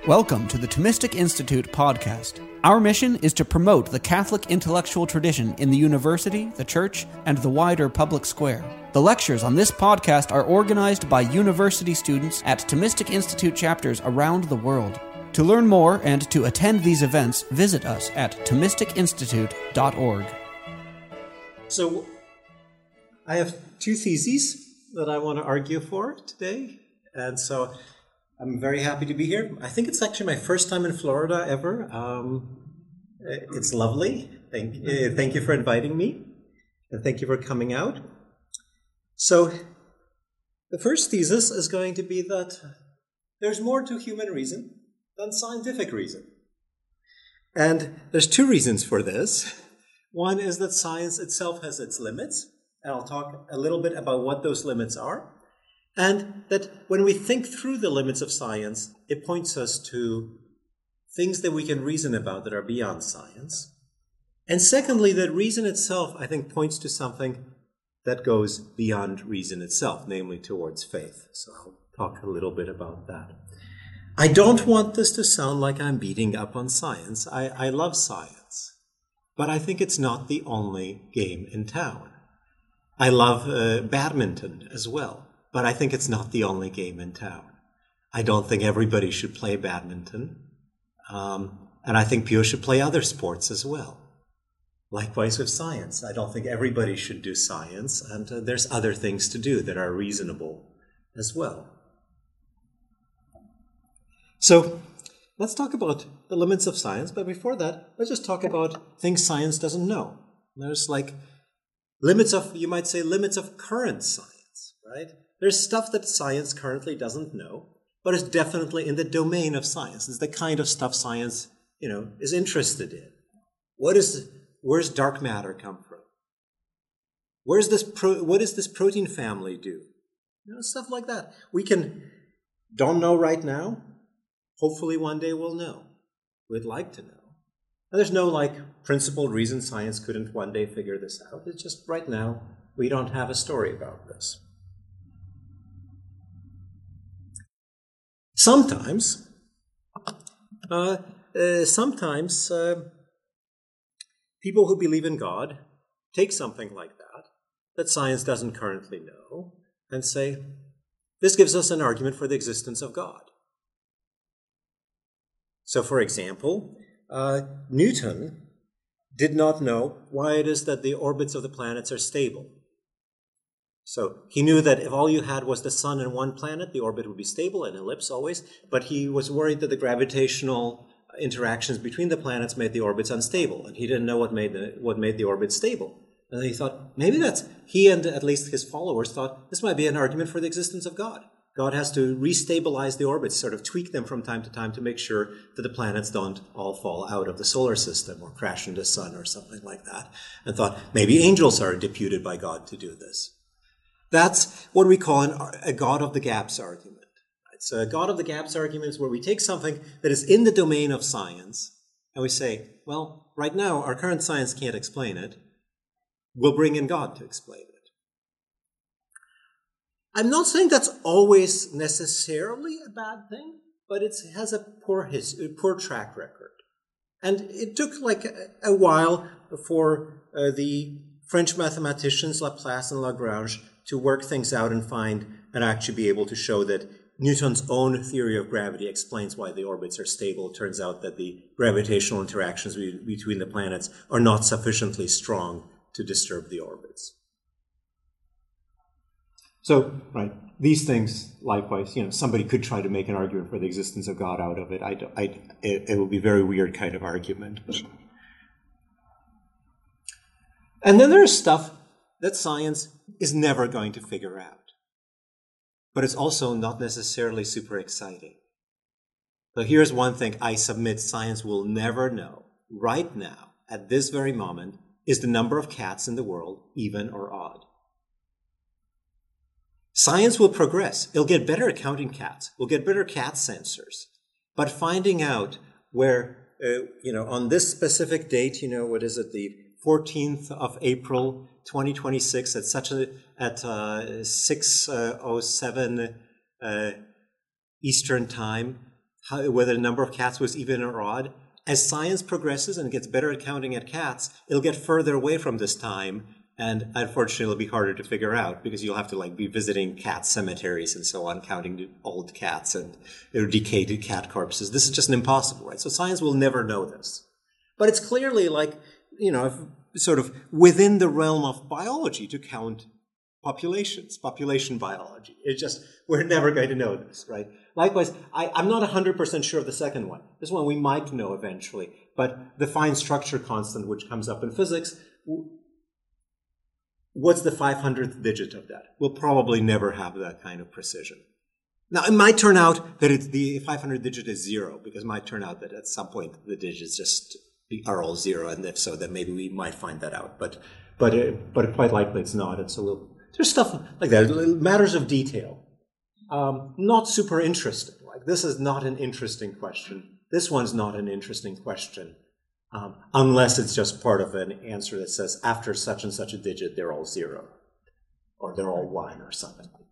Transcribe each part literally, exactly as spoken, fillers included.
Welcome to the Thomistic Institute podcast. Our mission is to promote the Catholic intellectual tradition in the university, the church, and the wider public square. The lectures on this podcast are organized by university students at Thomistic Institute chapters around the world. To learn more and to attend these events, visit us at thomistic institute dot org. So, I have two theses that I want to argue for today, and so I'm very happy to be here. I think it's actually my first time in Florida ever. Um, it's lovely. Thank, uh, thank you for inviting me, and thank you for coming out. So, the first thesis is going to be that there's more to human reason than scientific reason. And there's two reasons for this. One is that science itself has its limits, and I'll talk a little bit about what those limits are. And that when we think through the limits of science, it points us to things that we can reason about that are beyond science. And secondly, that reason itself, I think, points to something that goes beyond reason itself, namely towards faith. So I'll talk a little bit about that. I don't want this to sound like I'm beating up on science. I, I love science, but I think it's not the only game in town. I love uh, badminton as well. But I think it's not the only game in town. I don't think everybody should play badminton. Um, and I think people should play other sports as well. Likewise with science. I don't think everybody should do science. And uh, there's other things to do that are reasonable as well. So let's talk about the limits of science. But before that, let's just talk about things science doesn't know. There's like limits of, you might say, limits of current science, right? There's stuff that science currently doesn't know, but is definitely in the domain of science. It's the kind of stuff science, you know, is interested in. What is, where's dark matter come from? Where's this pro, what does this protein family do? You know, stuff like that. We can, don't know right now. Hopefully one day we'll know. We'd like to know. And there's no, like, principled reason science couldn't one day figure this out. It's just right now we don't have a story about this. Sometimes, uh, uh, sometimes uh, people who believe in God take something like that, that science doesn't currently know, and say, this gives us an argument for the existence of God. So, for example, uh, Newton did not know why it is that the orbits of the planets are stable. So he knew that if all you had was the sun and one planet, the orbit would be stable, an ellipse always, but he was worried that the gravitational interactions between the planets made the orbits unstable, and he didn't know what made the, what made the orbit stable. And then he thought, maybe that's, he and at least his followers thought, this might be an argument for the existence of God. God has to restabilize the orbits, sort of tweak them from time to time to make sure that the planets don't all fall out of the solar system or crash into the sun or something like that, and thought, maybe angels are deputed by God to do this. That's what we call an, a God of the gaps argument. Right? So a God of the gaps argument is where we take something that is in the domain of science and we say, well, right now our current science can't explain it. We'll bring in God to explain it. I'm not saying that's always necessarily a bad thing, but it has a poor, his, a poor track record. And it took like a, a while for uh, the French mathematicians Laplace and Lagrange to work things out and find and actually be able to show that Newton's own theory of gravity explains why the orbits are stable. It turns out that the gravitational interactions between the planets are not sufficiently strong to disturb the orbits. So, right, these things, likewise, you know, somebody could try to make an argument for the existence of God out of it. I, I, it, it would be a very weird kind of argument. And then there's stuff that science is never going to figure out. But it's also not necessarily super exciting. So here's one thing I submit science will never know right now, at this very moment, is the number of cats in the world, even or odd. Science will progress. It'll get better at counting cats. We'll get better cat sensors. But finding out where, uh, you know, on this specific date, you know, what is it, the fourteenth of April, twenty twenty-six, at such a at uh, six oh seven uh, Eastern time, how, whether the number of cats was even or odd. As science progresses and gets better at counting at cats, it'll get further away from this time, and unfortunately it'll be harder to figure out because you'll have to like be visiting cat cemeteries and so on, counting old cats and or decayed cat corpses. This is just impossible, right? So science will never know this. But it's clearly like, you know, sort of within the realm of biology to count populations, population biology. It's just, we're never going to know this, right? Likewise, I, I'm not one hundred percent sure of the second one. This one we might know eventually, but the fine structure constant, which comes up in physics, what's the five hundredth digit of that? We'll probably never have that kind of precision. Now, it might turn out that it's the five hundredth digit is zero, because it might turn out that at some point the digits just are all zero, and if so, then maybe we might find that out. But but uh, but quite likely it's not, and so we'll, there's stuff like that, matters of detail. Um, not super interesting. Like, this is not an interesting question. This one's not an interesting question, um, unless it's just part of an answer that says after such and such a digit, they're all zero, or they're all one, or something like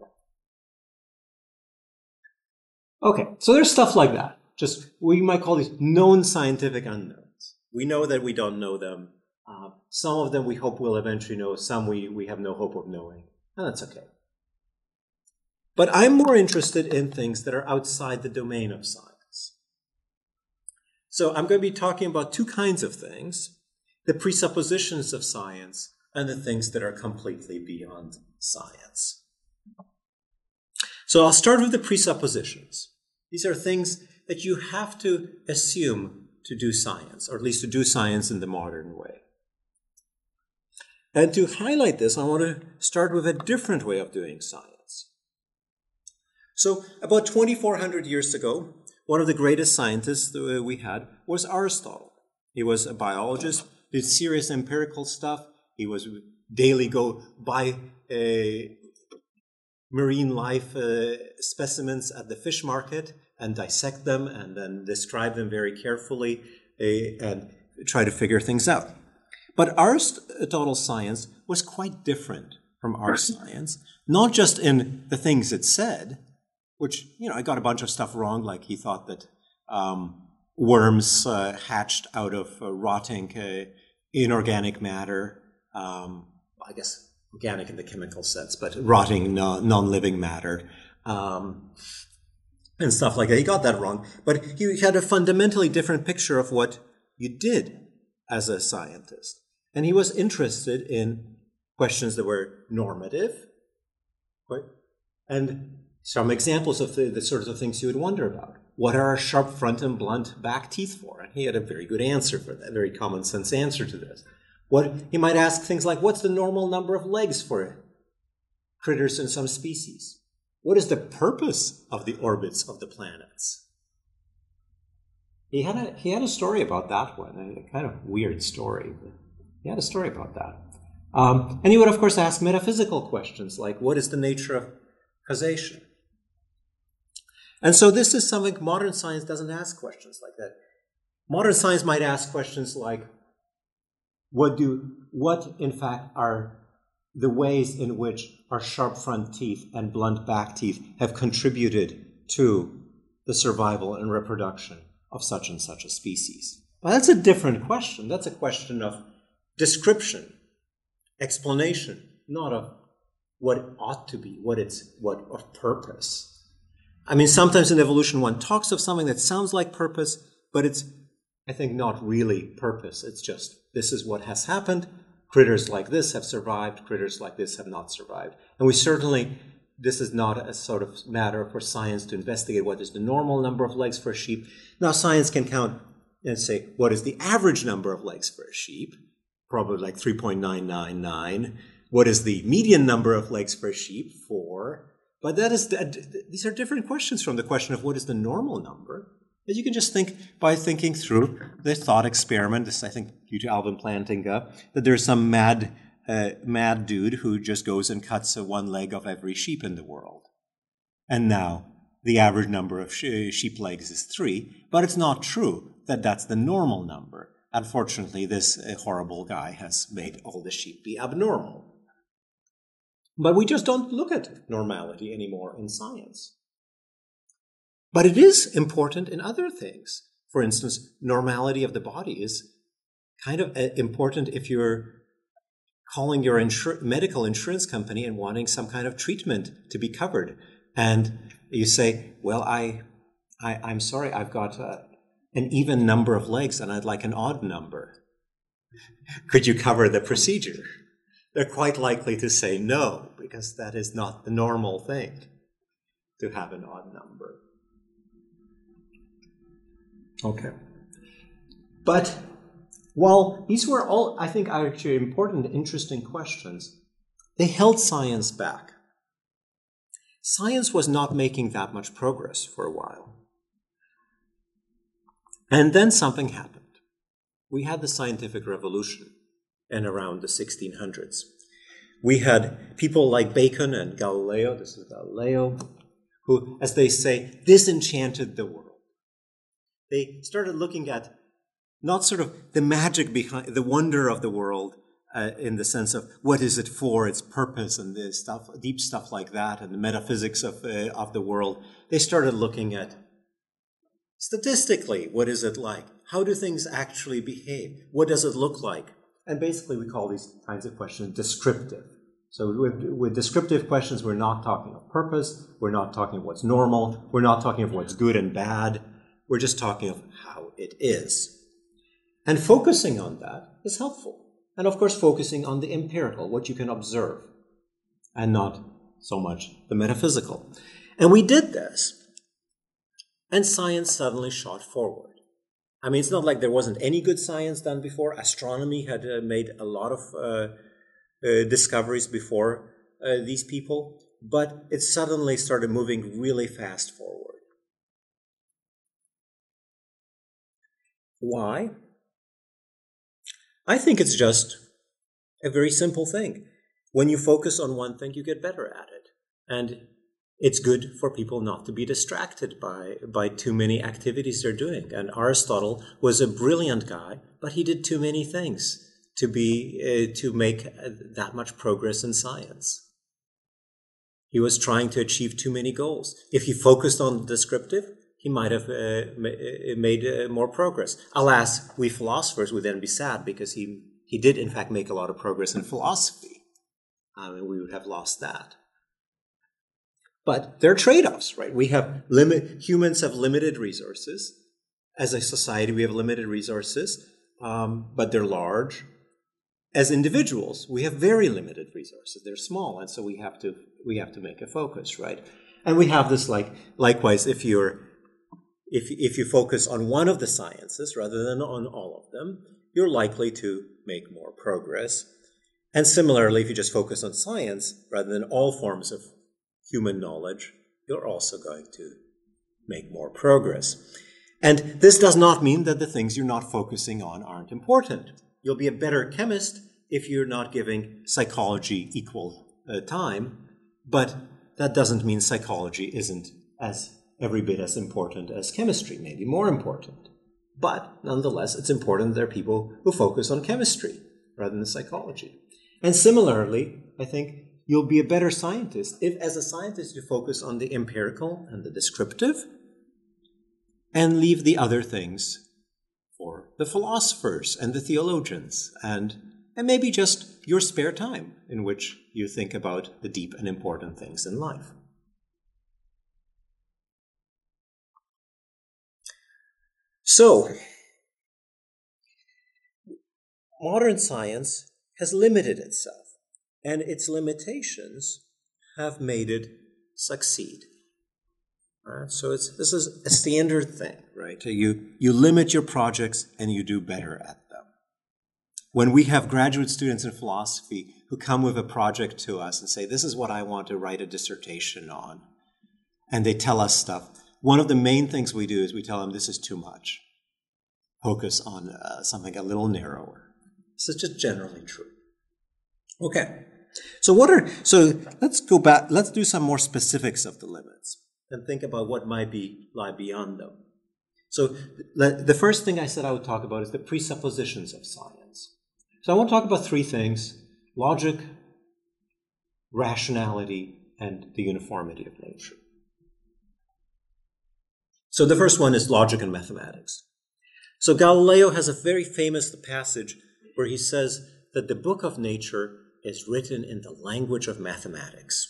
that. Okay, so there's stuff like that. Just, we might call these known scientific unknowns. We know that we don't know them. Uh, some of them we hope we'll eventually know. Some we, we have no hope of knowing. And that's okay. But I'm more interested in things that are outside the domain of science. So I'm going to be talking about two kinds of things: the presuppositions of science and the things that are completely beyond science. So I'll start with the presuppositions. These are things that you have to assume to do science, or at least to do science in the modern way. And to highlight this, I want to start with a different way of doing science. So about twenty-four hundred years ago, one of the greatest scientists that we had was Aristotle. He was a biologist, did serious empirical stuff. He was daily go buy uh, marine life uh, specimens at the fish market and dissect them and then describe them very carefully uh, and try to figure things out. But Aristotle's science was quite different from our science, not just in the things it said, which, you know, I got a bunch of stuff wrong, like he thought that um, worms uh, hatched out of uh, rotting uh, inorganic matter, um, I guess organic in the chemical sense, but rotting no, non-living matter, um, and stuff like that. He got that wrong, but he had a fundamentally different picture of what you did as a scientist. And he was interested in questions that were normative, right? And some examples of the, the sorts of things you would wonder about. What are our sharp front and blunt back teeth for? And he had a very good answer for that, very common sense answer to this. What he might ask things like, what's the normal number of legs for critters in some species? What is the purpose of the orbits of the planets? He had a, he had a story about that one, a kind of weird story. But he had a story about that. Um, and he would, of course, ask metaphysical questions like, what is the nature of causation? And so this is something modern science doesn't ask questions like that. Modern science might ask questions like, what do, what in fact are the ways in which our sharp front teeth and blunt back teeth have contributed to the survival and reproduction of such and such a species? Well, that's a different question. That's a question of description, explanation, not of what it ought to be, what it's, what of purpose. I mean, sometimes in evolution one talks of something that sounds like purpose, but it's, I think, not really purpose. It's just, this is what has happened. Critters like this have survived. Critters like this have not survived. And we certainly, this is not a sort of matter for science to investigate what is the normal number of legs for a sheep. Now, science can count and say, what is the average number of legs for a sheep? Probably like three point nine nine nine. What is the median number of legs for a sheep? Four. But that is, these are different questions from the question of what is the normal number. That you can just think by thinking through the thought experiment. This, I think, due to Alvin Plantinga, that there's some mad, uh, mad dude who just goes and cuts uh, one leg of every sheep in the world. And now the average number of sh- sheep legs is three, but it's not true that that's the normal number. Unfortunately, this uh, horrible guy has made all the sheep be abnormal. But we just don't look at normality anymore in science. But it is important in other things. For instance, normality of the body is kind of important if you're calling your insur- medical insurance company and wanting some kind of treatment to be covered. And you say, well, I, I, I'm sorry, I've got uh, an even number of legs and I'd like an odd number. Could you cover the procedure? They're quite likely to say no, because that is not the normal thing to have an odd number. Okay. But while these were all, I think, are actually important, interesting questions, they held science back. Science was not making that much progress for a while. And then something happened. We had the scientific revolution in around the sixteen hundreds. We had people like Bacon and Galileo, this is Galileo, who, as they say, disenchanted the world. They started looking at not sort of the magic behind, the wonder of the world uh, in the sense of what is it for, its purpose, and the stuff, deep stuff like that, and the metaphysics of uh, of the world. They started looking at statistically, what is it like? How do things actually behave? What does it look like? And basically, we call these kinds of questions descriptive. So with, with descriptive questions, we're not talking of purpose. We're not talking of what's normal. We're not talking of what's good and bad. We're just talking of how it is. And focusing on that is helpful. And of course, focusing on the empirical, what you can observe, and not so much the metaphysical. And we did this, and science suddenly shot forward. I mean, it's not like there wasn't any good science done before. Astronomy had uh, made a lot of uh, uh, discoveries before uh, these people, but it suddenly started moving really fast forward. Why? I think it's just a very simple thing. When you focus on one thing, you get better at it. And it's good for people not to be distracted by, by too many activities they're doing. And Aristotle was a brilliant guy, but he did too many things to be uh, to make uh, that much progress in science. He was trying to achieve too many goals. If he focused on the descriptive, he might have uh, made uh, more progress. Alas, we philosophers would then be sad because he, he did, in fact, make a lot of progress in philosophy. Um, and we would have lost that. But there are trade-offs, right? We have limit, humans have limited resources. As a society, we have limited resources, um, but they're large. As individuals, we have very limited resources. They're small, and so we have to we have to make a focus, right? And we have this like likewise, if you're if if you focus on one of the sciences rather than on all of them, you're likely to make more progress. And similarly, if you just focus on science rather than all forms of human knowledge, you're also going to make more progress. And this does not mean that the things you're not focusing on aren't important. You'll be a better chemist if you're not giving psychology equal uh, time, but that doesn't mean psychology isn't as every bit as important as chemistry, maybe more important. But nonetheless, it's important there are people who focus on chemistry rather than psychology. And similarly, I think you'll be a better scientist if, as a scientist, you focus on the empirical and the descriptive and leave the other things for the philosophers and the theologians and, and maybe just your spare time in which you think about the deep and important things in life. So, modern science has limited itself. And its limitations have made it succeed. Right? So it's, this is a standard thing, right? You, you limit your projects and you do better at them. When we have graduate students in philosophy who come with a project to us and say, this is what I want to write a dissertation on, and they tell us stuff, one of the main things we do is we tell them this is too much. Focus on uh, something a little narrower. This is just generally true. Okay. So what are, so let's go back, let's do some more specifics of the limits and think about what might be lie beyond them. So the first thing I said I would talk about is the presuppositions of science. So I want to talk about three things: logic, rationality, and the uniformity of nature. So the first one is logic and mathematics. So Galileo has a very famous passage where he says that the book of nature is written in the language of mathematics.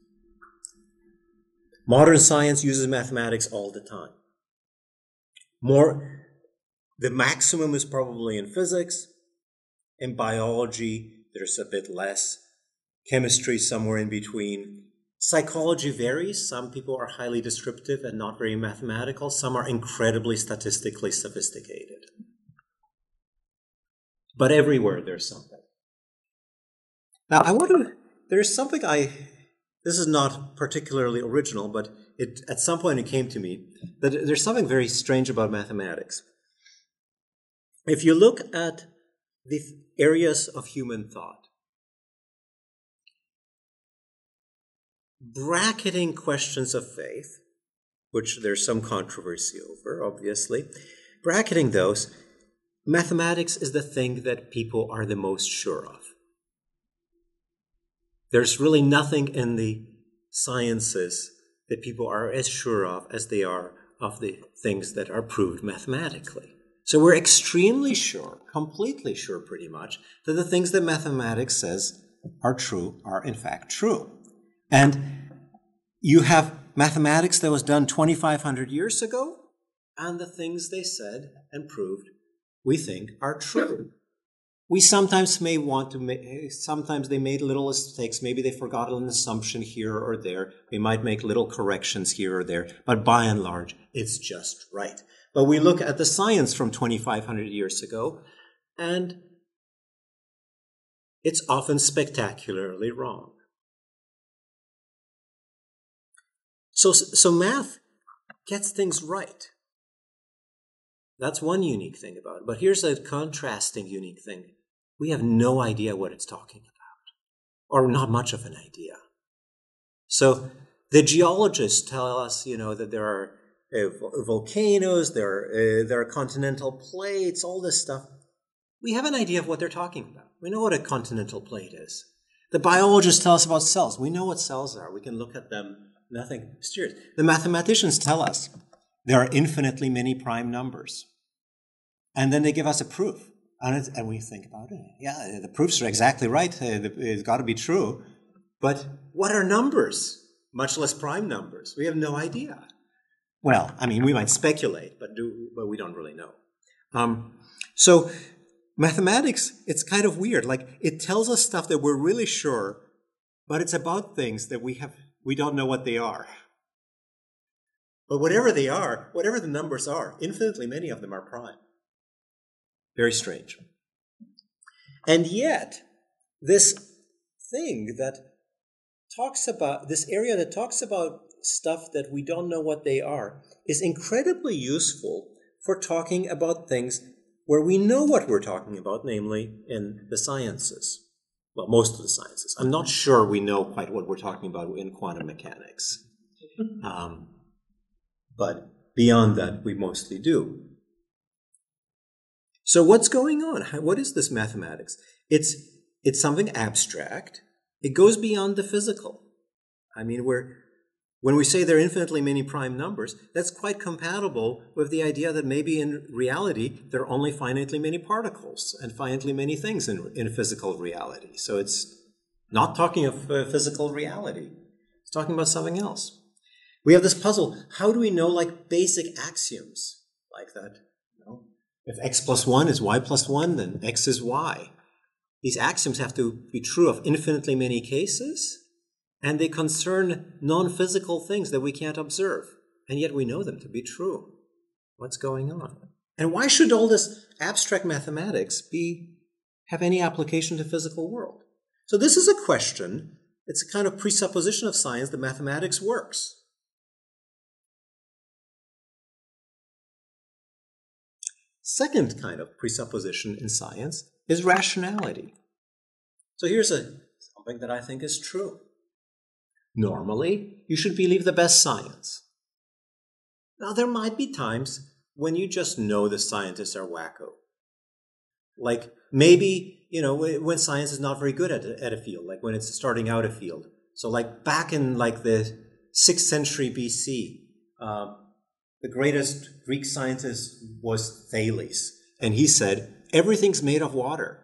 Modern science uses mathematics all the time. More, the maximum is probably in physics. In biology, there's a bit less. Chemistry, somewhere in between. Psychology varies. Some people are highly descriptive and not very mathematical. Some are incredibly statistically sophisticated. But everywhere there's something. Now, I want to, there's something I, this is not particularly original, but it at some point it came to me that there's something very strange about mathematics. If you look at the areas of human thought, bracketing questions of faith, which there's some controversy over, obviously, bracketing those, mathematics is the thing that people are the most sure of. There's really nothing in the sciences that people are as sure of as they are of the things that are proved mathematically. So we're extremely sure, completely sure pretty much, that the things that mathematics says are true are in fact true. And you have mathematics that was done twenty-five hundred years ago, and the things they said and proved we think are true. We sometimes may want to make, sometimes they made little mistakes. Maybe they forgot an assumption here or there. We might make little corrections here or there. But by and large, it's just right. But we look at the science from twenty-five hundred years ago, and it's often spectacularly wrong. So, so math gets things right. That's one unique thing about it. But here's a contrasting unique thing. We have no idea what it's talking about, or not much of an idea. So the geologists tell us, you know, that there are uh, volcanoes, there are, uh, there are continental plates, all this stuff. We have an idea of what they're talking about. We know what a continental plate is. The biologists tell us about cells. We know what cells are. We can look at them. Nothing mysterious. The mathematicians tell us there are infinitely many prime numbers. And then they give us a proof. And, it's, and we think about it. Yeah, the proofs are exactly right. It's got to be true. But what are numbers? Much less prime numbers. We have no idea. Well, I mean, we might speculate, but, do, but we don't really know. Um, so mathematics, it's kind of weird. Like, it tells us stuff that we're really sure, but it's about things that we have we don't know what they are. But whatever they are, whatever the numbers are, infinitely many of them are prime. Very strange. And yet, this thing that talks about, this area that talks about stuff that we don't know what they are, is incredibly useful for talking about things where we know what we're talking about, namely in the sciences. Well, most of the sciences. I'm not sure we know quite what we're talking about in quantum mechanics. Um, but beyond that, we mostly do. So what's going on? What is this mathematics? It's, it's something abstract. It goes beyond the physical. I mean, we're, when we say there are infinitely many prime numbers, that's quite compatible with the idea that maybe in reality, there are only finitely many particles and finitely many things in, in physical reality. So it's not talking of uh, physical reality. It's talking about something else. We have this puzzle. How do we know, like, basic axioms like that? You know, if x plus one is y plus one, then x is y. These axioms have to be true of infinitely many cases, and they concern non-physical things that we can't observe, and yet we know them to be true. What's going on? And why should all this abstract mathematics be have any application to the physical world? So this is a question. It's a kind of presupposition of science that mathematics works. Second kind of presupposition in science is rationality. So here's a, something that I think is true. Normally, you should believe the best science. Now, there might be times when you just know the scientists are wacko. Like, maybe, you know, when science is not very good at a, at a field, like when it's starting out a field. So, like, back in, like, the sixth century B C, uh, the greatest Greek scientist was Thales. And he said, everything's made of water.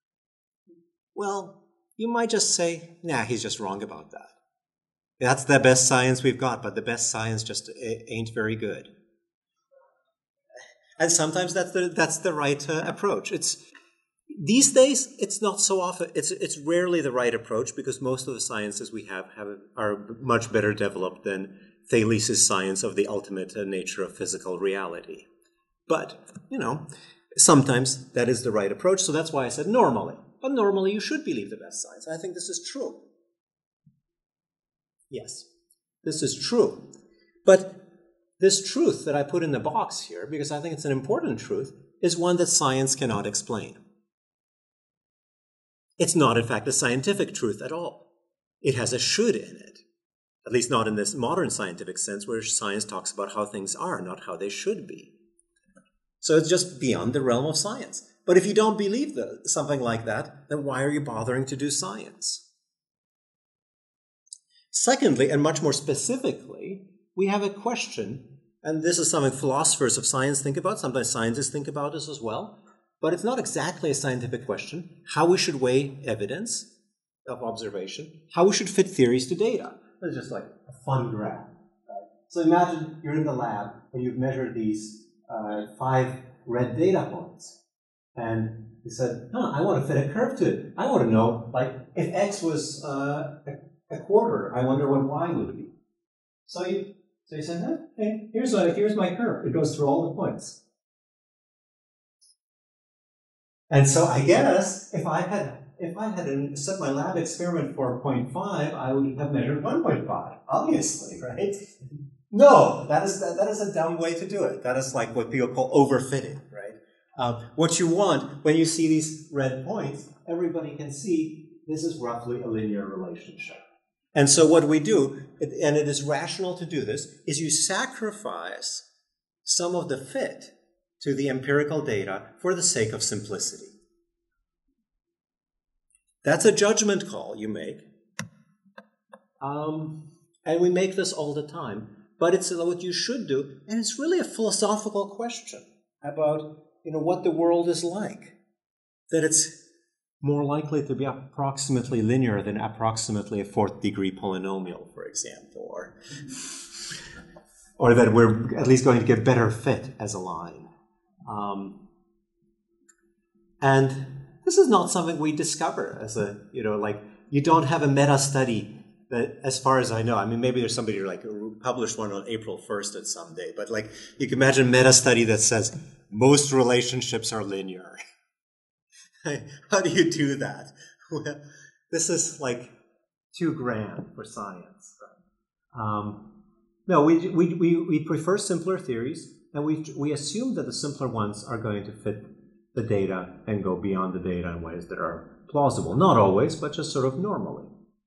Well, you might just say, nah, he's just wrong about that. That's the best science we've got, but the best science just ain't very good. And sometimes that's the that's the right uh, approach. It's these days it's not so often. It's it's rarely the right approach because most of the sciences we have have are much better developed than Thales' science of the ultimate uh, nature of physical reality. But you know, sometimes that is the right approach. So that's why I said normally. But normally you should believe the best science. I think this is true. Yes, this is true. But this truth that I put in the box here, because I think it's an important truth, is one that science cannot explain. It's not, in fact, a scientific truth at all. It has a should in it, at least not in this modern scientific sense where science talks about how things are, not how they should be. So it's just beyond the realm of science. But if you don't believe the, something like that, then why are you bothering to do science? Secondly, and much more specifically, we have a question, and this is something philosophers of science think about, sometimes scientists think about this as well, but it's not exactly a scientific question, how we should weigh evidence of observation, how we should fit theories to data. It's just like a fun graph. Right? So imagine you're in the lab and you've measured these uh, five red data points, and you said, huh, I want to fit a curve to it. I want to know, like, if x was uh, a, a quarter, I wonder what y would be. So you So you say, huh, hey, here's, a, here's my curve. It goes through all the points. And so I guess if I had if I had set my lab experiment for zero point five, I would have measured one point five, obviously, right? No, that is that, that is a dumb way to do it. That is like what people call overfitting, right? Um, what you want when you see these red points, everybody can see this is roughly a linear relationship. And so what we do, and it is rational to do this, is you sacrifice some of the fit to the empirical data for the sake of simplicity. That's a judgment call you make. Um, and we make this all the time. But it's what you should do, and it's really a philosophical question about, you know, what the world is like. That it's more likely to be approximately linear than approximately a fourth degree polynomial, for example, or, or that we're at least going to get better fit as a line. Um, and this is not something we discover as a, you know, like, you don't have a meta study that, as far as I know, I mean, maybe there's somebody who like published one on April first at some day, but like, you can imagine a meta study that says most relationships are linear. How do you do that? Well, this is like too grand for science. Um, no, we, we, we, we prefer simpler theories, and we, we assume that the simpler ones are going to fit the data and go beyond the data in ways that are plausible. Not always, but just sort of normally.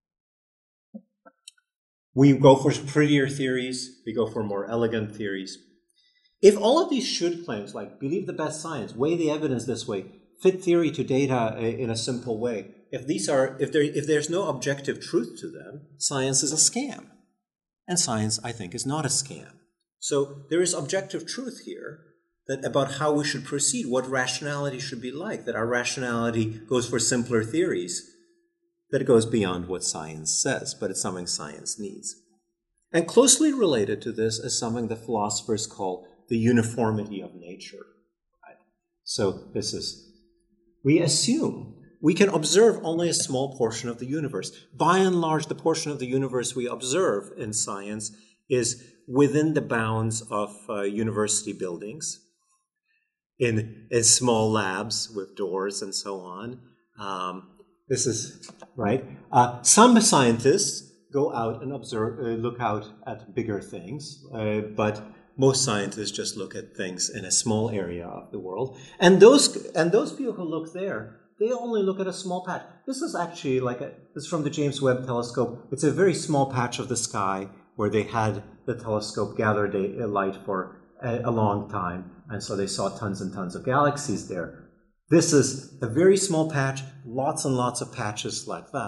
We go for prettier theories. We go for more elegant theories. If all of these should claims, like believe the best science, weigh the evidence this way, fit theory to data in a simple way, if these are, if there, if there's no objective truth to them, science is a scam. And science, I think, is not a scam. So there is objective truth here that about how we should proceed, what rationality should be like, that our rationality goes for simpler theories, that it goes beyond what science says, but it's something science needs. And closely related to this is something that philosophers call the uniformity of nature. Right? So this is, we assume we can observe only a small portion of the universe. By and large, the portion of the universe we observe in science is within the bounds of uh, university buildings, in, in small labs with doors and so on. Um, this is, right? Uh, some scientists go out and observe, uh, look out at bigger things, uh, but most scientists just look at things in a small area of the world. And those, and those people who look there, they only look at a small patch. This is actually like a, this is from the James Webb Telescope. It's a very small patch of the sky where they had the telescope gather day, light for a, a long time. And so they saw tons and tons of galaxies there. This is a very small patch, lots and lots of patches like that.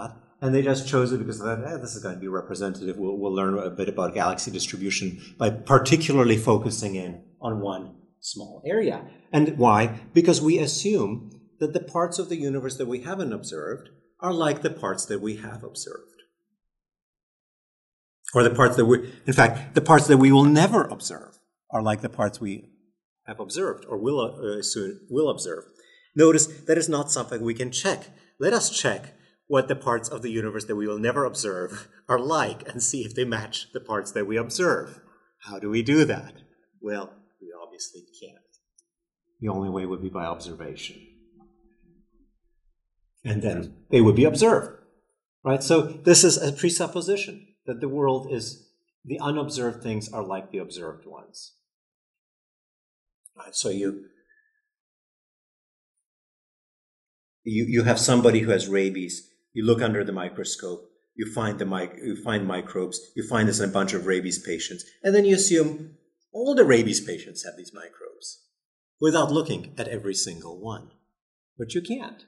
and they just chose it because they thought, eh, this is going to be representative. We'll, we'll learn a bit about galaxy distribution by particularly focusing in on one small area. And why? Because we assume that the parts of the universe that we haven't observed are like the parts that we have observed. Or the parts that we, in fact, the parts that we will never observe are like the parts we have observed or will, uh, soon will observe. Notice that is not something we can check. Let us check what the parts of the universe that we will never observe are like and see if they match the parts that we observe. How do we do that? Well, we obviously can't. The only way would be by observation. And then they would be observed, right? So this is a presupposition that the world is, the unobserved things are like the observed ones. Right? So you, you, you have somebody who has rabies. You look under the microscope. You find the mic, you find microbes. You find this in a bunch of rabies patients, and then you assume all the rabies patients have these microbes, without looking at every single one. But you can't.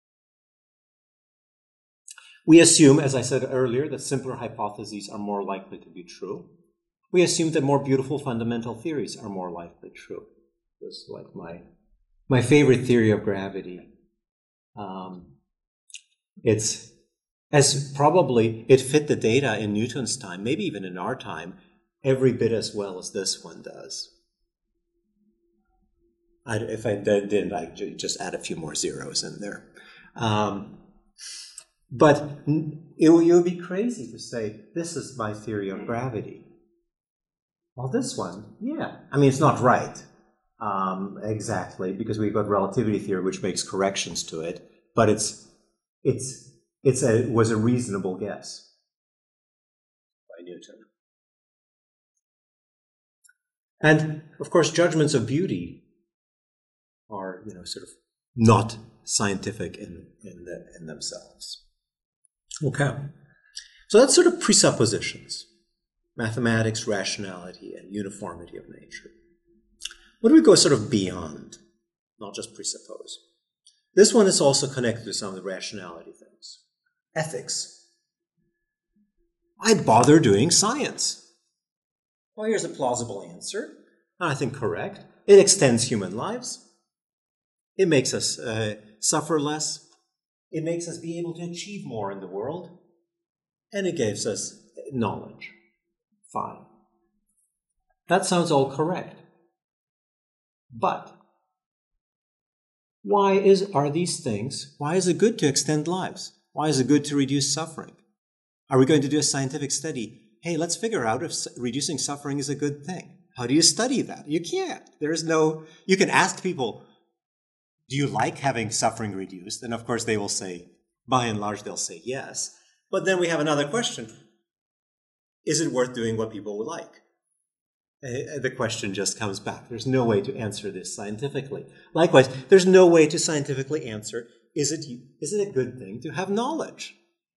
We assume, as I said earlier, that simpler hypotheses are more likely to be true. We assume that more beautiful fundamental theories are more likely true. It's like my my favorite theory of gravity. Um, it's as probably it fit the data in Newton's time, maybe even in our time, every bit as well as this one does. I, if I didn't, I just add a few more zeros in there. Um, but it would, it would be crazy to say, this is my theory of gravity. Well, this one, yeah. I mean, it's not right um, exactly, because we've got relativity theory, which makes corrections to it, but it's, it's, it's a, it was a reasonable guess by Newton. And, of course, judgments of beauty are, you know, sort of not scientific in, in, the, in themselves. Okay. So that's sort of presuppositions. Mathematics, rationality, and uniformity of nature. What do we go sort of beyond? Not just presuppose. This one is also connected to some of the rationality things. Ethics. Why bother doing science? Well, here's a plausible answer. I think correct. It extends human lives. It makes us uh, suffer less. It makes us be able to achieve more in the world. And it gives us knowledge. Fine. That sounds all correct. But why is are these things, why is it good to extend lives? Why is it good to reduce suffering? Are we going to do a scientific study? Hey, let's figure out if reducing suffering is a good thing. How do you study that? You can't. There is no, you can ask people, do you like having suffering reduced? And of course they will say, by and large, they'll say yes. But then we have another question. Is it worth doing what people would like? Uh, the question just comes back. There's no way to answer this scientifically. Likewise, there's no way to scientifically answer, is it, is it a good thing to have knowledge?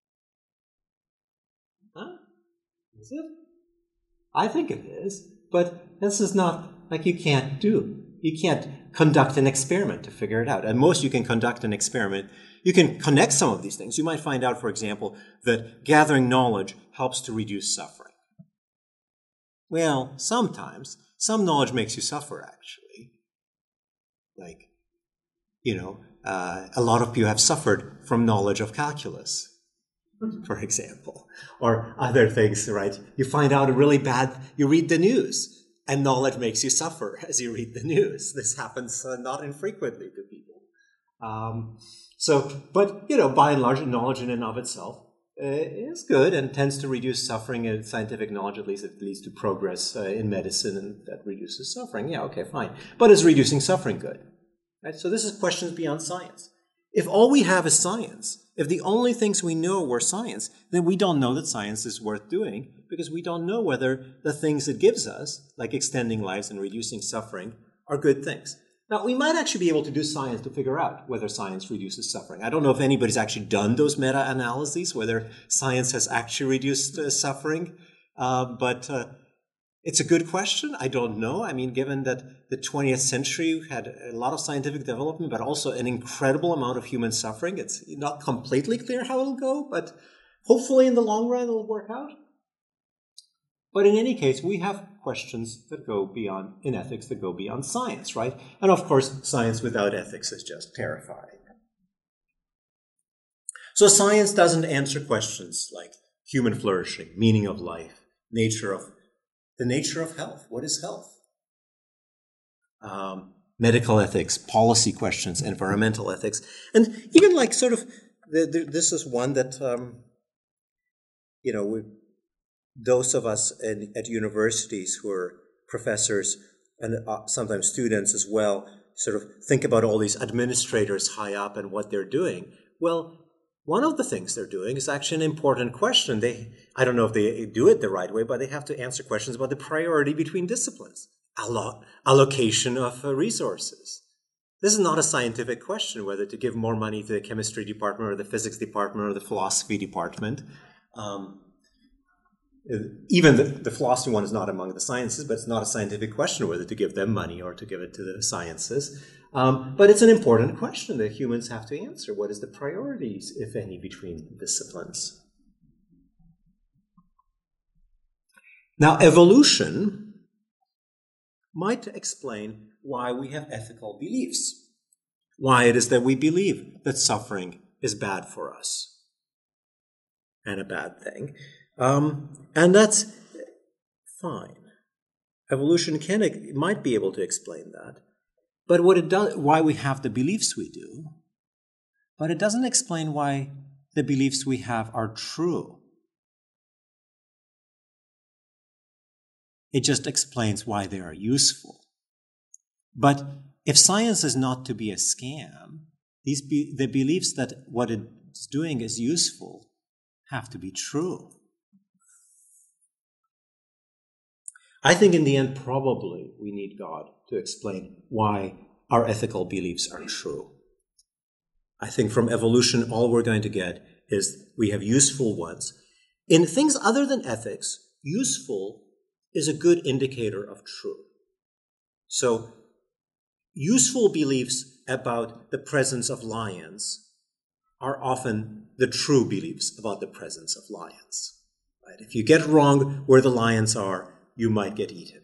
Huh? Is it? I think it is. But this is not, like you can't do. You can't conduct an experiment to figure it out. At most, you can conduct an experiment. You can connect some of these things. You might find out, for example, that gathering knowledge helps to reduce suffering. Well, sometimes. Some knowledge makes you suffer, actually. Like, you know, uh, a lot of people have suffered from knowledge of calculus, for example. Or other things, right? You find out a really bad, you read the news. And knowledge makes you suffer as you read the news. This happens uh, not infrequently to people. Um, so, but, you know, by and large, knowledge in and of itself uh, is good and tends to reduce suffering. And scientific knowledge, at least, it leads to progress uh, in medicine, and that reduces suffering. Yeah, okay, fine. But is reducing suffering good? Right? So this is questions beyond science. If all we have is science, if the only things we know were science, then we don't know that science is worth doing, because we don't know whether the things it gives us, like extending lives and reducing suffering, are good things. Now, we might actually be able to do science to figure out whether science reduces suffering. I don't know if anybody's actually done those meta-analyses, whether science has actually reduced uh, suffering, uh, but uh, it's a good question. I don't know. I mean, given that the twentieth century had a lot of scientific development, but also an incredible amount of human suffering, it's not completely clear how it'll go, but Hopefully in the long run it'll work out. But in any case, we have questions that go beyond, in ethics, that go beyond science, right? And of course, science without ethics is just terrifying. So science doesn't answer questions like human flourishing, meaning of life, nature of, the nature of health. What is health? Um, medical ethics, policy questions, environmental ethics, and even like sort of, the, the, this is one that, um, you know, we, those of us in, at universities who are professors and uh, sometimes students as well, sort of think about all these administrators high up and what they're doing. Well, one of the things they're doing is actually an important question. They, I don't know if they do it the right way, but they have to answer questions about the priority between disciplines, allo- allocation of uh, resources. This is not a scientific question, whether to give more money to the chemistry department or the physics department or the philosophy department. Um, even the, the philosophy one is not among the sciences, but it's not a scientific question whether to give them money or to give it to the sciences. Um, but it's an important question that humans have to answer. What is the priorities, if any, between disciplines? Now, evolution might explain why we have ethical beliefs, why it is that we believe that suffering is bad for us and a bad thing. Um, and that's fine. Evolution can, it might be able to explain that. But what it does, why we have the beliefs we do, but it doesn't explain why the beliefs we have are true. It just explains why they are useful. But if science is not to be a scam, these be, the beliefs that what it's doing is useful have to be true. I think in the end, probably we need God to explain why our ethical beliefs are true. I think from evolution, all we're going to get is we have useful ones. In things other than ethics, useful is a good indicator of true. So, useful beliefs about the presence of lions are often the true beliefs about the presence of lions. Right? If you get wrong where the lions are, you might get eaten.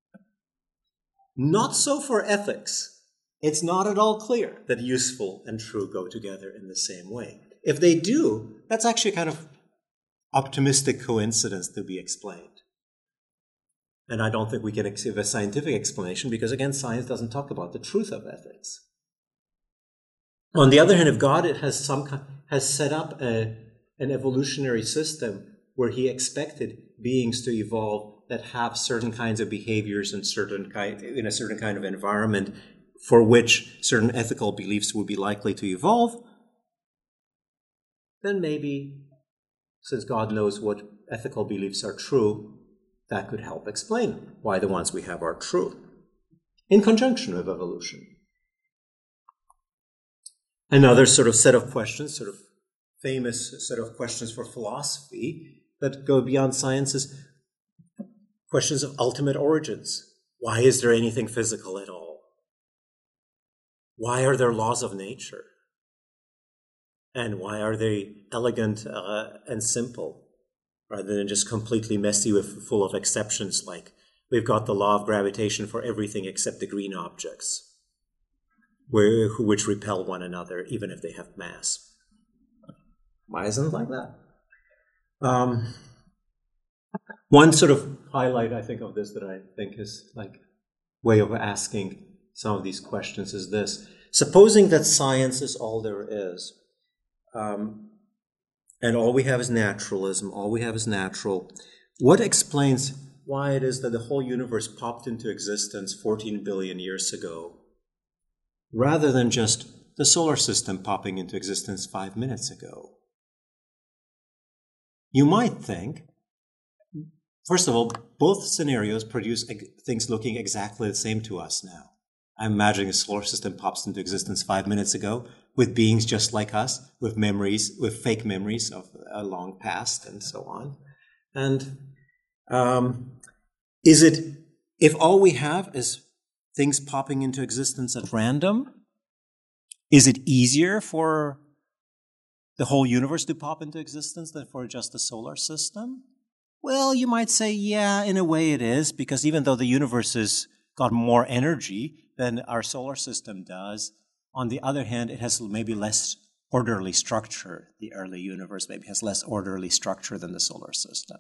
Not so for ethics. It's not at all clear that useful and true go together in the same way. If they do, that's actually kind of optimistic coincidence to be explained. And I don't think we can give a scientific explanation because, again, science doesn't talk about the truth of ethics. On the other hand, if God has some has set up a, an evolutionary system where he expected beings to evolve that have certain kinds of behaviors in certain kind, in a certain kind of environment for which certain ethical beliefs would be likely to evolve, then maybe, since God knows what ethical beliefs are true, that could help explain why the ones we have are true, in conjunction with evolution. Another sort of set of questions, sort of famous set of questions for philosophy that go beyond science is questions of ultimate origins. Why is there anything physical at all? Why are there laws of nature? And why are they elegant uh, and simple, rather than just completely messy with full of exceptions, like we've got the law of gravitation for everything except the green objects, where, which repel one another, even if they have mass. Why isn't it like that? Um, one sort of highlight, I think, of this that I think is like way of asking some of these questions is this. Supposing that science is all there is, um, and all we have is naturalism, all we have is natural, what explains why it is that the whole universe popped into existence fourteen billion years ago, rather than just the solar system popping into existence five minutes ago? You might think, first of all, both scenarios produce things looking exactly the same to us now. I'm imagining the solar system pops into existence five minutes ago with beings just like us, with memories, with fake memories of a long past and so on. And um, is it, if all we have is things popping into existence at random, is it easier for the whole universe to pop into existence than for just the solar system? Well, you might say, yeah, in a way it is, because even though the universe has got more energy than our solar system does, on the other hand, it has maybe less orderly structure. The early universe maybe has less orderly structure than the solar system.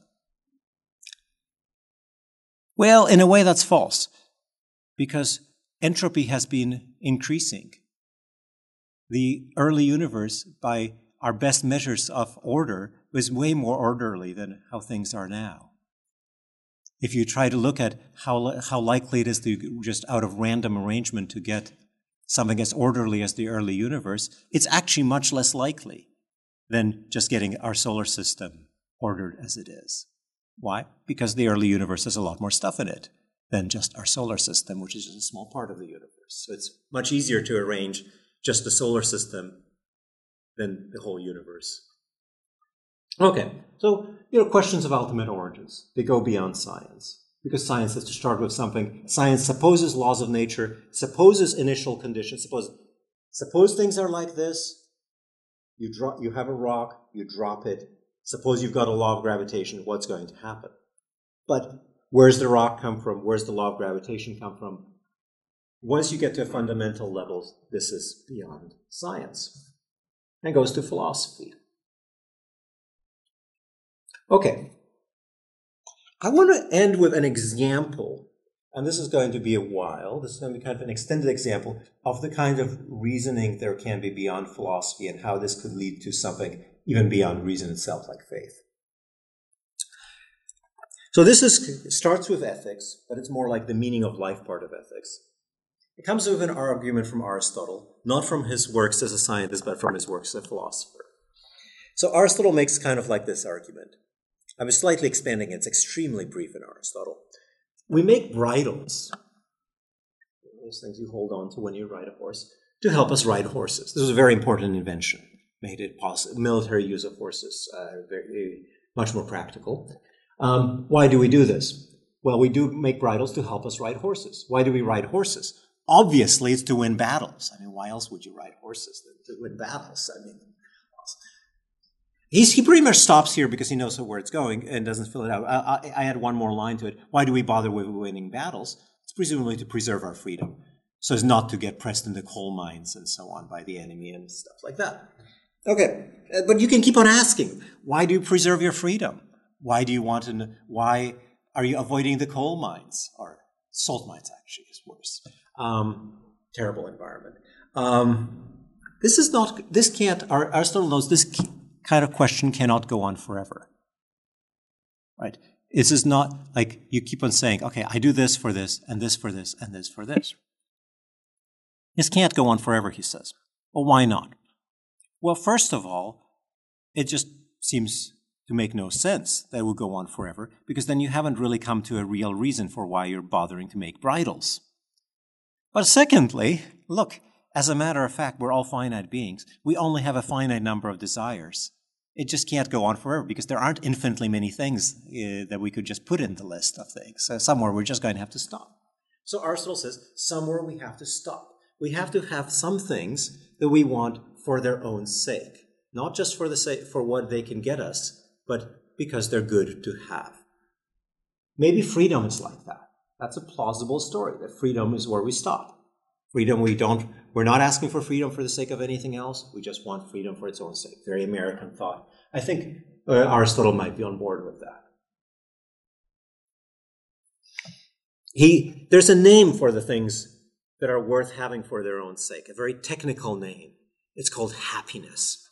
Well, in a way that's false, because entropy has been increasing. The early universe, by our best measures of order, was way more orderly than how things are now. If you try to look at how, how likely it is to just out of random arrangement to get something as orderly as the early universe, it's actually much less likely than just getting our solar system ordered as it is. Why? Because the early universe has a lot more stuff in it than just our solar system, which is just a small part of the universe. So it's much easier to arrange just the solar system than the whole universe. Okay, so, you know, questions of ultimate origins, they go beyond science, because science has to start with something. Science supposes laws of nature, supposes initial conditions, suppose, suppose things are like this, you drop, you have a rock, you drop it, suppose you've got a law of gravitation, what's going to happen? But where's the rock come from? Where's the law of gravitation come from? Once you get to a fundamental level, this is beyond science. And goes to philosophy. Okay. I want to end with an example, and this is going to be a while. This is going to be kind of an extended example of the kind of reasoning there can be beyond philosophy and how this could lead to something even beyond reason itself, like faith. So this is starts with ethics, but it's more like the meaning of life part of ethics. It comes with an argument from Aristotle, not from his works as a scientist, but from his works as a philosopher. So Aristotle makes kind of like this argument. I was slightly expanding it. It's extremely brief in Aristotle. We make bridles, those things you hold on to when you ride a horse, to help us ride horses. This was a very important invention. Made it possible. Military use of horses, uh, very, much more practical. Um, why do we do this? Well, we do make bridles to help us ride horses. Why do we ride horses? Obviously, it's to win battles. I mean, why else would you ride horses than to win battles? I mean, he's, he pretty much stops here because he knows where it's going and doesn't fill it out. I, I, I add one more line to it. Why do we bother with winning battles? It's presumably to preserve our freedom, so as not to get pressed into coal mines and so on by the enemy and stuff like that. Okay, but you can keep on asking, why do you preserve your freedom? Why do you want to, why are you avoiding the coal mines? Or salt mines, actually, is worse. Um, terrible environment. Um, this is not, this can't, Aristotle knows this kind of question cannot go on forever. Right? This is not like you keep on saying, okay, I do this for this, and this for this, and this for this. This can't go on forever, he says. Well, why not? Well, first of all, it just seems to make no sense that it will go on forever, because then you haven't really come to a real reason for why you're bothering to make bridles. But secondly, look, as a matter of fact, we're all finite beings. We only have a finite number of desires. It just can't go on forever, because there aren't infinitely many things uh, that we could just put in the list of things. So somewhere we're just going to have to stop. So Aristotle says, somewhere we have to stop. We have to have some things that we want for their own sake, not just for the sake for what they can get us, but because they're good to have. Maybe freedom is like that. That's a plausible story, that freedom is where we stop. Freedom, we don't, we're not asking for freedom for the sake of anything else. We just want freedom for its own sake. Very American thought. I think uh, Aristotle might be on board with that. He, there's a name for the things that are worth having for their own sake, a very technical name. It's called happiness.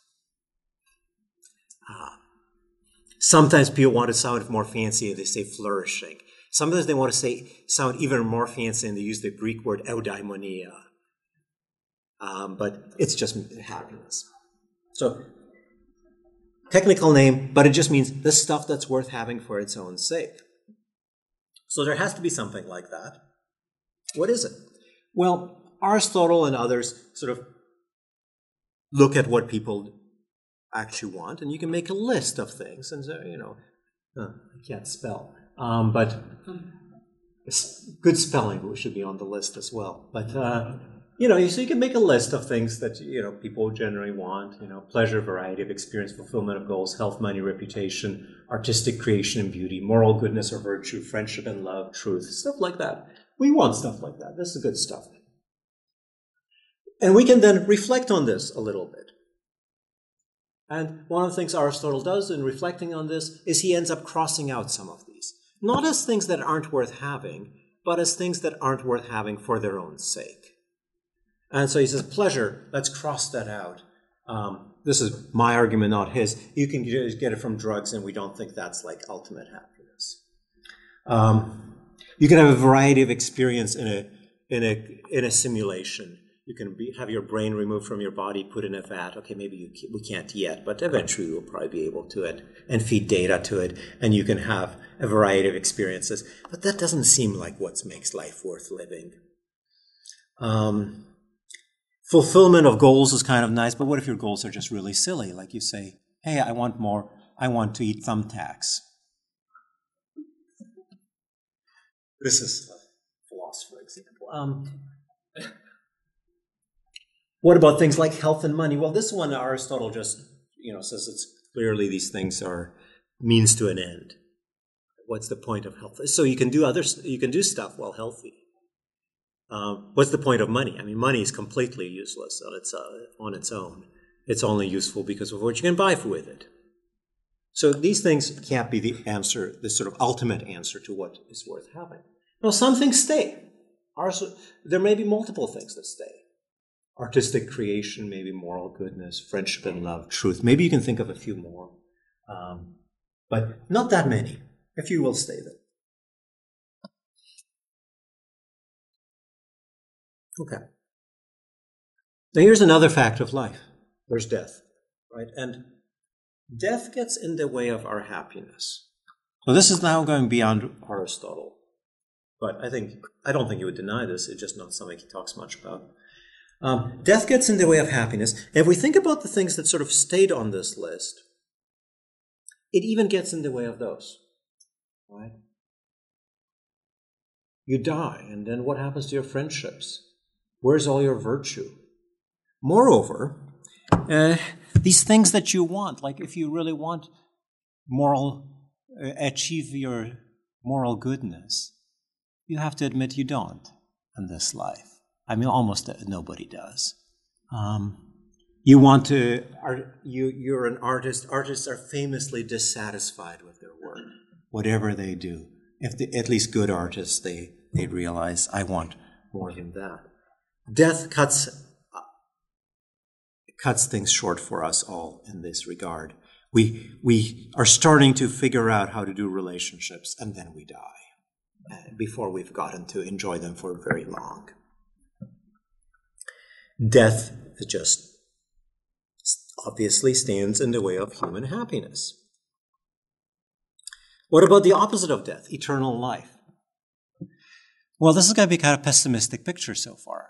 Uh, sometimes people want to sound more fancy and they say flourishing. Sometimes they want to say sound even more fancy and they use the Greek word eudaimonia. Um, but it's just happiness. So, technical name, but it just means the stuff that's worth having for its own sake. So there has to be something like that. What is it? Well, Aristotle and others sort of look at what people actually want, and you can make a list of things. And so, you know, uh, I can't spell, um, but good spelling should be on the list as well. But uh, you know, so you can make a list of things that, you know, people generally want, you know, pleasure, variety of experience, fulfillment of goals, health, money, reputation, artistic creation and beauty, moral goodness or virtue, friendship and love, truth, stuff like that. We want stuff like that. This is good stuff. And we can then reflect on this a little bit. And one of the things Aristotle does in reflecting on this is he ends up crossing out some of these. Not as things that aren't worth having, but as things that aren't worth having for their own sake. And so he says, pleasure, let's cross that out. Um, this is my argument, not his. You can get it from drugs, and we don't think that's like ultimate happiness. Um, you can have a variety of experience in a in a in a simulation. You can be, have your brain removed from your body, put in a vat. Okay, maybe you, we can't yet, but eventually we'll probably be able to it, and feed data to it, and you can have a variety of experiences. But that doesn't seem like what makes life worth living. Um, fulfillment of goals is kind of nice, but what if your goals are just really silly? Like you say, hey, I want more, I want to eat thumbtacks. This is a philosopher example. Um, What about things like health and money? Well, this one Aristotle just, you know, says it's clearly these things are means to an end. What's the point of health? So you can do other, you can do stuff while healthy. Um, what's the point of money? I mean, money is completely useless on its uh, on its own. It's only useful because of what you can buy with it. So these things can't be the answer, the sort of ultimate answer to what is worth having. Now, some things stay. There may be multiple things that stay. Artistic creation, maybe moral goodness, friendship and love, truth. Maybe you can think of a few more. Um, but not that many. A few will stay there. Okay. Now here's another fact of life. There's death, right? And death gets in the way of our happiness. So this is now going beyond Aristotle. But I think, I don't think you would deny this. It's just not something he talks much about. Um, death gets in the way of happiness. And if we think about the things that sort of stayed on this list, it even gets in the way of those, right? You die, and then what happens to your friendships? Where's all your virtue? Moreover, uh, these things that you want, like if you really want moral, uh, achieve your moral goodness, you have to admit you don't in this life. I mean, almost nobody does. Um, you want to, are, you, you're an artist. Artists are famously dissatisfied with their work, whatever they do. If the, at least good artists, they, they realize, I want more than that. Death cuts, uh, cuts things short for us all in this regard. We, we are starting to figure out how to do relationships, and then we die before we've gotten to enjoy them for very long. Death just obviously stands in the way of human happiness. What about the opposite of death, eternal life? Well, this is going to be kind of pessimistic picture so far.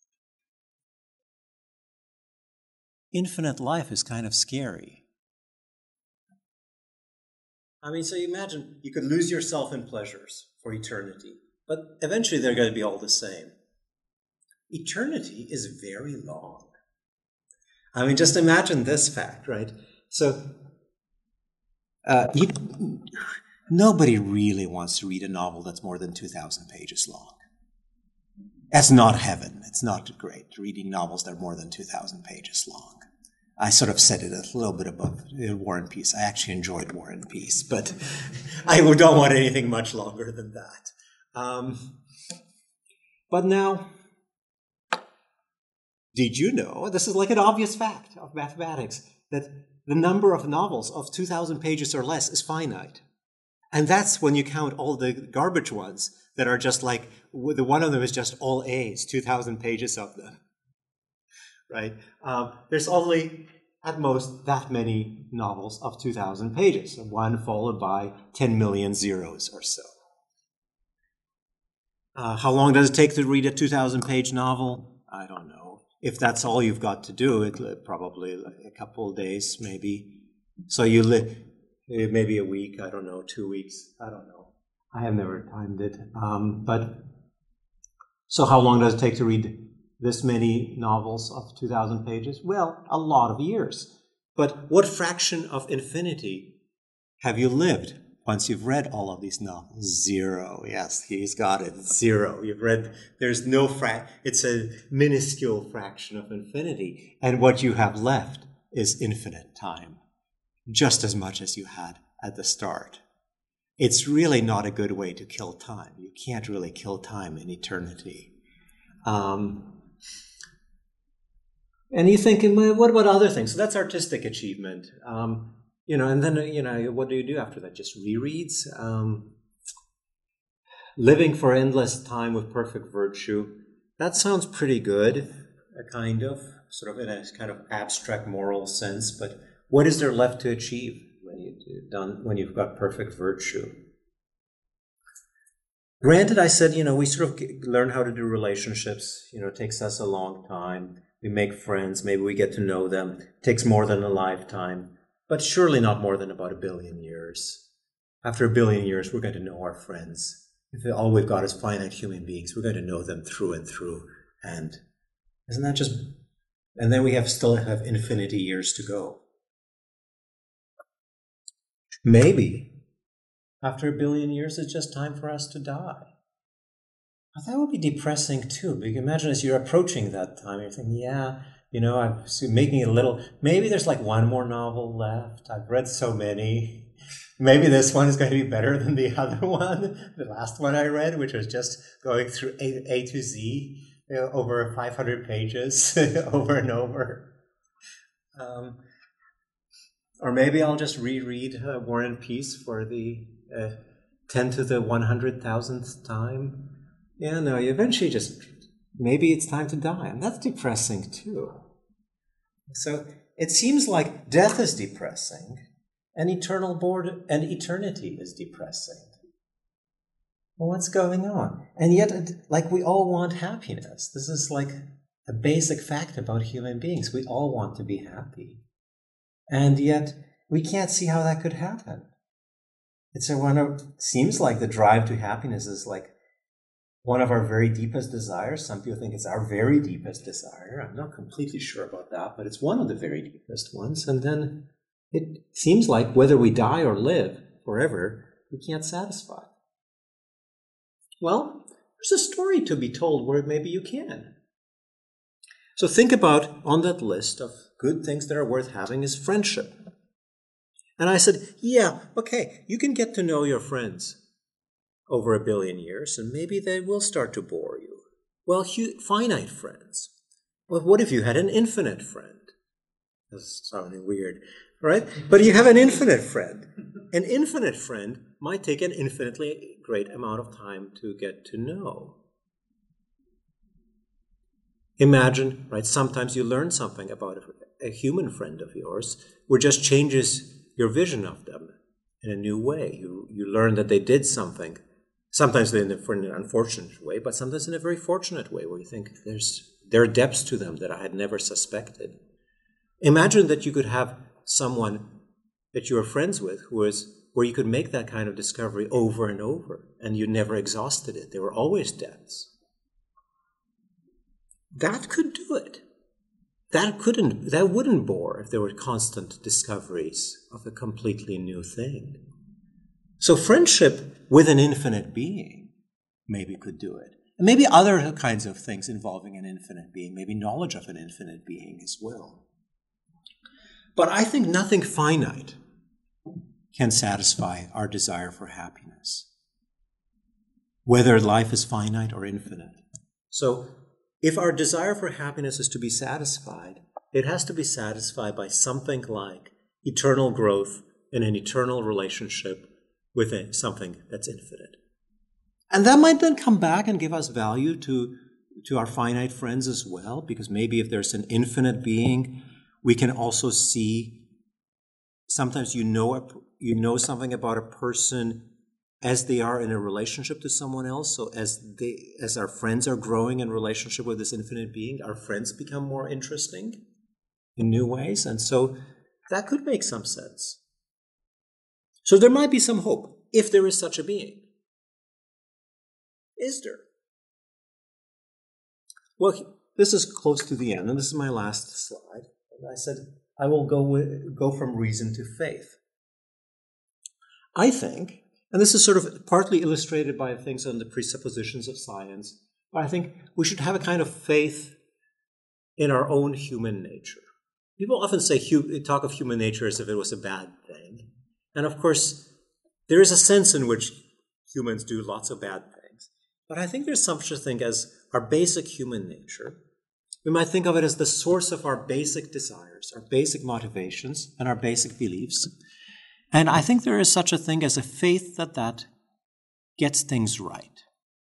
Infinite life is kind of scary. I mean, so you imagine you could lose yourself in pleasures for eternity, but eventually they're going to be all the same. Eternity is very long. I mean, just imagine this fact, right? So, uh, you, nobody really wants to read a novel that's more than two thousand pages long. That's not heaven. It's not great, reading novels that are more than two thousand pages long. I sort of set it a little bit above War and Peace. I actually enjoyed War and Peace, but I don't want anything much longer than that. Um, but now, did you know, this is like an obvious fact of mathematics, that the number of novels of two thousand pages or less is finite. And that's when you count all the garbage ones that are just like, the one of them is just all A's, two thousand pages of them. Right? Um, there's only, at most, that many novels of two thousand pages, one followed by ten million zeros or so. Uh, how long does it take to read a two thousand page novel? I don't know. If that's all you've got to do, it probably a couple of days, maybe. So you live maybe a week, I don't know, two weeks, I don't know. I have never timed it. Um, but so how long does it take to read this many novels of two thousand pages? Well, a lot of years. But what fraction of infinity have you lived once you've read all of these novels? Zero. Yes, he's got it. Zero. You've read, there's no frac, it's a minuscule fraction of infinity. And what you have left is infinite time, just as much as you had at the start. It's really not a good way to kill time. You can't really kill time in eternity. Um, and you're thinking, well, what about other things? So that's artistic achievement. Um, you know, and then, you know, what do you do after that? Just rereads? Um, living for endless time with perfect virtue. That sounds pretty good, a kind of, sort of in a kind of abstract moral sense. But what is there left to achieve when you've done, when you've got perfect virtue? Granted, I said, you know, we sort of learn how to do relationships. You know, it takes us a long time. We make friends. Maybe we get to know them. It takes more than a lifetime, but surely not more than about a billion years. After a billion years, we're going to know our friends. If all we've got is finite human beings, we're going to know them through and through. And isn't that just... And then we have still have infinity years to go. Maybe after a billion years, it's just time for us to die. But that would be depressing too. Because imagine as you're approaching that time, you're thinking, yeah, you know, I'm making a little, maybe there's like one more novel left. I've read so many. Maybe this one is going to be better than the other one, the last one I read, which was just going through A, A to Z, you know, over five hundred pages, over and over. Um, or maybe I'll just reread uh, War and Peace for the uh, ten to the one hundred thousandth time. Yeah, no, you eventually just, maybe it's time to die. And that's depressing too. So it seems like death is depressing, and eternal boredom and eternity is depressing. Well, what's going on? And yet, like, we all want happiness. This is like a basic fact about human beings. We all want to be happy. And yet, we can't see how that could happen. It's a one of, seems like the drive to happiness is like one of our very deepest desires. Some people think it's our very deepest desire. I'm not completely sure about that, but it's one of the very deepest ones. And then it seems like whether we die or live forever, we can't satisfy. Well, there's a story to be told where maybe you can. So think about, on that list of good things that are worth having is friendship. And I said, yeah, okay, you can get to know your friends over a billion years, and maybe they will start to bore you. Well, hu- finite friends. Well, what if you had an infinite friend? That's sounding weird, right? But you have an infinite friend. An infinite friend might take an infinitely great amount of time to get to know. Imagine, right, sometimes you learn something about a, a human friend of yours, which just changes your vision of them in a new way. You, you learn that they did something. Sometimes in a, for an unfortunate way, but sometimes in a very fortunate way, where you think there's there are depths to them that I had never suspected. Imagine that you could have someone that you were friends with who was where you could make that kind of discovery over and over, and you never exhausted it. There were always depths. That could do it. That couldn't. That wouldn't bore if there were constant discoveries of a completely new thing. So friendship with an infinite being maybe could do it. And maybe other kinds of things involving an infinite being, maybe knowledge of an infinite being as well. But I think nothing finite can satisfy our desire for happiness, whether life is finite or infinite. So if our desire for happiness is to be satisfied, it has to be satisfied by something like eternal growth in an eternal relationship with a, something that's infinite. And that might then come back and give us value to, to our finite friends as well, because maybe if there's an infinite being, we can also see, sometimes you know a, you know something about a person as they are in a relationship to someone else. So as they, as our friends are growing in relationship with this infinite being, our friends become more interesting in new ways. And so that could make some sense. So there might be some hope, if there is such a being. Is there? Well, this is close to the end, and this is my last slide. And I said, I will go with, go from reason to faith. I think, and this is sort of partly illustrated by things on the presuppositions of science, but I think we should have a kind of faith in our own human nature. People often say talk of human nature as if it was a bad thing. And of course, there is a sense in which humans do lots of bad things. But I think there's such a thing as our basic human nature. We might think of it as the source of our basic desires, our basic motivations, and our basic beliefs. And I think there is such a thing as a faith that that gets things right.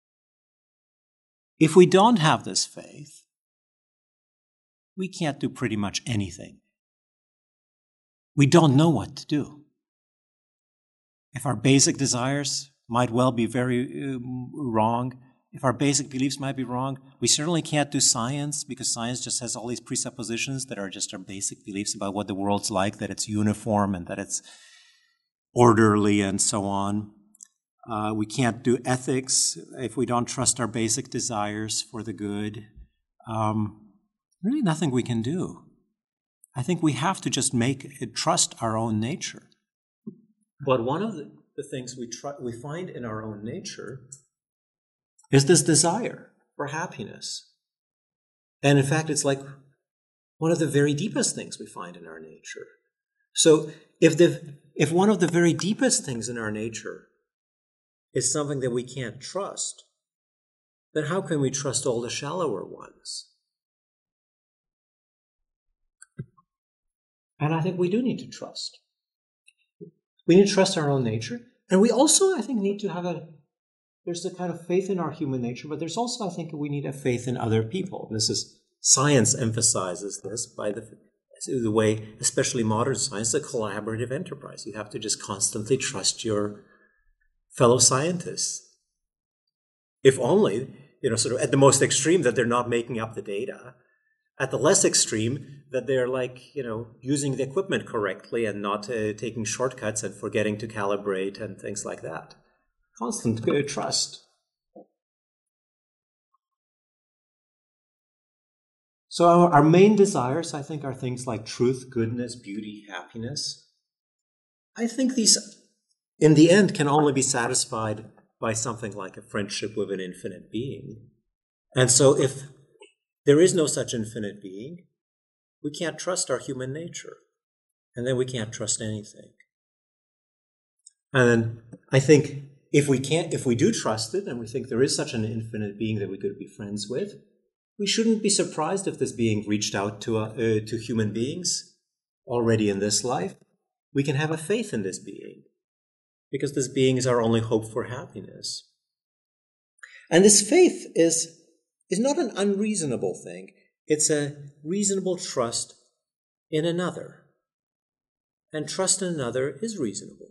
If we don't have this faith, we can't do pretty much anything. We don't know what to do. If our basic desires might well be very um, wrong, if our basic beliefs might be wrong, we certainly can't do science, because science just has all these presuppositions that are just our basic beliefs about what the world's like, that it's uniform and that it's orderly and so on. Uh, we can't do ethics if we don't trust our basic desires for the good. Um, really nothing we can do. I think we have to just make trust our own nature. But one of the, the things we try, we find in our own nature is this desire for happiness. And in fact, it's like one of the very deepest things we find in our nature. So if the if one of the very deepest things in our nature is something that we can't trust, then how can we trust all the shallower ones? And I think we do need to trust. We need to trust our own nature. And we also, I think, need to have a, there's a kind of faith in our human nature, but there's also, I think, we need a faith in other people. And this is, science emphasizes this by the, the way, especially modern science, a collaborative enterprise. You have to just constantly trust your fellow scientists. If only, you know, sort of at the most extreme, that they're not making up the data. At the less extreme, that they're like, you know, using the equipment correctly and not uh, taking shortcuts and forgetting to calibrate and things like that. Constant uh, trust. So our, our main desires, I think, are things like truth, goodness, beauty, happiness. I think these, in the end, can only be satisfied by something like a friendship with an infinite being. And so if there is no such infinite being, we can't trust our human nature. And then we can't trust anything. And then I think if we can't, if we do trust it, and we think there is such an infinite being that we could be friends with, we shouldn't be surprised if this being reached out to, uh, uh, to human beings already in this life. We can have a faith in this being, because this being is our only hope for happiness. And this faith is is not an unreasonable thing. It's a reasonable trust in another. And trust in another is reasonable.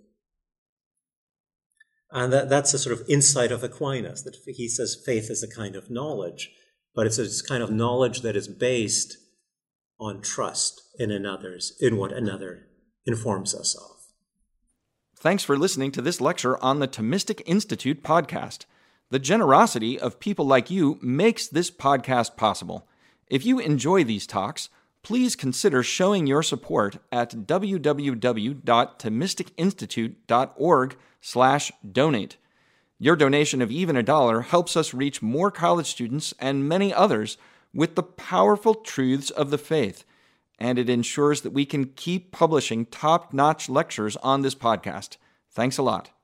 And that, that's a sort of insight of Aquinas, that he says faith is a kind of knowledge, but it's a kind of knowledge that is based on trust in another's, in what another informs us of. Thanks for listening to this lecture on the Thomistic Institute podcast. The generosity of people like you makes this podcast possible. If you enjoy these talks, please consider showing your support at w w w dot thomistic institute dot org slash donate. Your donation of even a dollar helps us reach more college students and many others with the powerful truths of the faith, and it ensures that we can keep publishing top-notch lectures on this podcast. Thanks a lot.